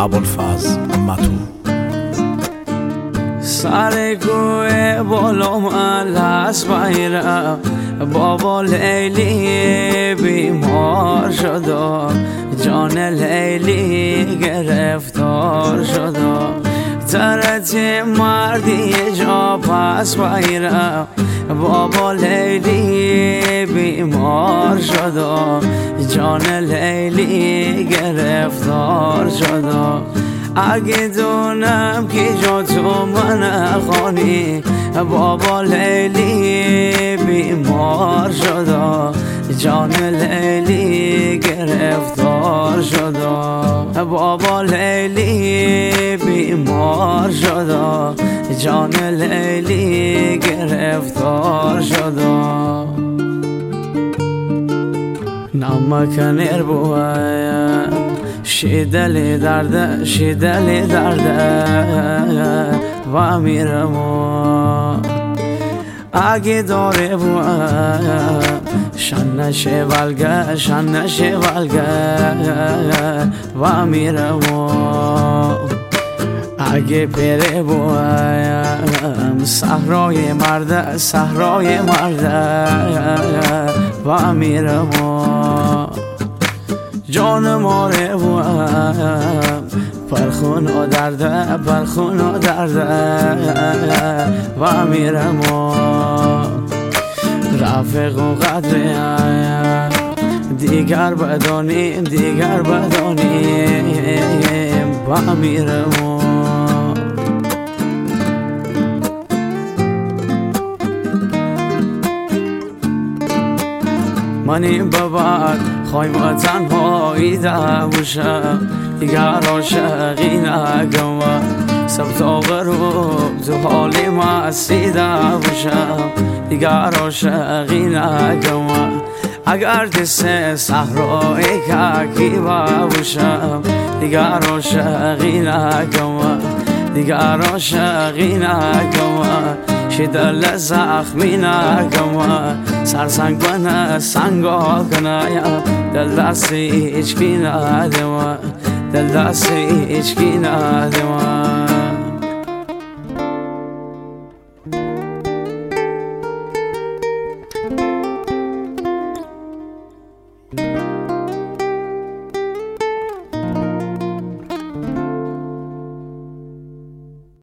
ابوالفضل متو. سر کوه بالا من هست بیرم، بابا لیلی بیمار شده، جان لیلی گرفتار شده. ترت مردی جا پس بیرم، بابا لیلی بیمار شده، جان لیلی گرفتار شده. اگه دونم که جا تو من خانی، بابا لیلی بیمار شده، جان لیلی گرفتار شده. بابا لیلی بیمار شده، جان لیلی گرفتار شده. نمکنیر بویم شیدلی درده، شیدلی درده و میرم. اگه داره بویم شنشه ولگه، شنشه ولگه و میرم. اگه پره بویم صحرای مرده، صحرای مرده و میرم. جان ماره بویم پرخون و درده، پرخون و درده و میرم. رفیق و قدریم دیگر بدانیم، دیگر بدانیم و میرم. من این ببر خواهیم و تنهایی دموشم، دیگر عاشقی نگم. سبت غروب تو حالی مستی دموشم، دیگر عاشقی نگم. اگر دست صحرای ککی ببوشم، دیگر عاشقی نگم، دیگر عاشقی نگم. شدل زخمی نگم، سرسنگ بنه سنگا کنایم، دل دستی ایچکی ندیم، دل دستی ایچکی ندیم.